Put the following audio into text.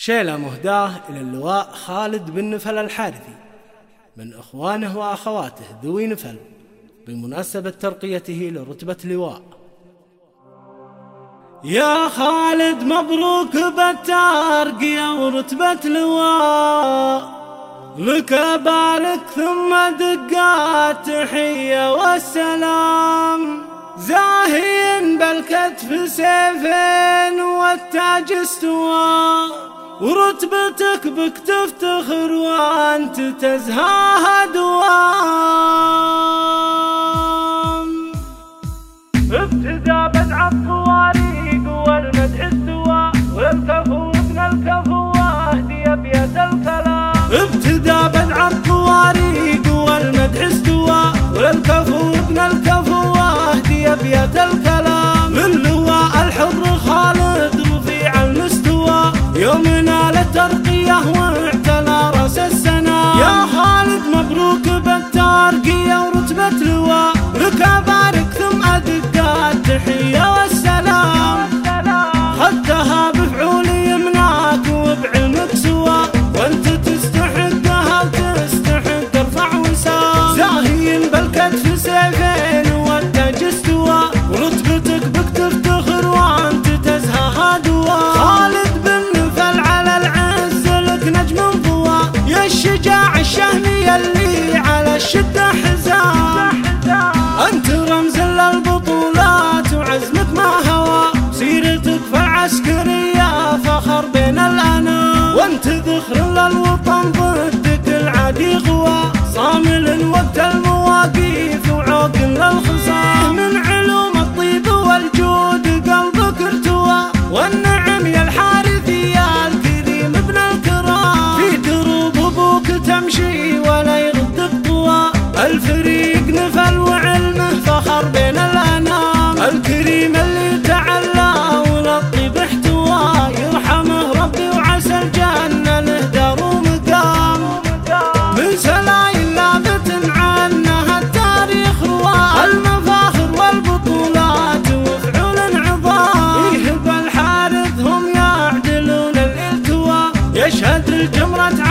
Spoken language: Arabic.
شيلة مهداة إلى اللواء خالد بن نفل الحارثي من إخوانه وأخواته ذوي نفل بمناسبة ترقيته لرتبة لواء. يا خالد مبروك بالترقية ورتبة لواء، لك بالك ثم دقات تحية والسلام، زاهين بالكتف سيفين والتاج استوى، ورتبتك بك تفتخر وانت تزهاها دوام. ابتدى بدع الطواريق والمدح استوى، والكفو ابن الكفو واهدي ابيات الكلام. ابتدى بدع الطواريق والمدح استوى، والكفو ابن الكفو واهدي ابيات الكلام. من لواء الحر خالد رفيع المستوى، يومنا للترقية واعتلى راس السنة. يا خالد مبروك بالترقية ورتبة لواء، لك بارك ثم أدقات تحية والسلام. خدتها بفعول يمناك وبعلمك سوا، وانت تستحقها وتستحق ارفع وسام. زاهين بالكتف سيفين والتاج استوى، ورتبتك بك تفتخر وانت تزهاها دوام. خالد بن نفل على العز لك نجم ضوى، يا الشجاع الشهمي اللي على الشدة حزام. انت رمز للبطولات وعزمك ما هوى، سيرتك في العسكرية فخر بين الأنام. وانت ذخر للوطن ضدك العادي غوى، صامل وقت المواقف وعوق للخصام. من علوم الطيب والجود قلبك ارتوى، والنعم يا الحارثي يا الكريم ابن الكرام. في دروب ابوك تمشي ولا يردك طوى، الفريق نفل وعلمه فخر بين الأنام. الكريم اللي تعلى وللطيب احتوى، يرحمه ربي وعسى الجنة له دار ومقام. من سلايل لابت عنها التاريخ رواه، المفاخر والبطولات وفعول عظام. فيه بالحارث هم يعدلون الالتواء، يشهد الجمرة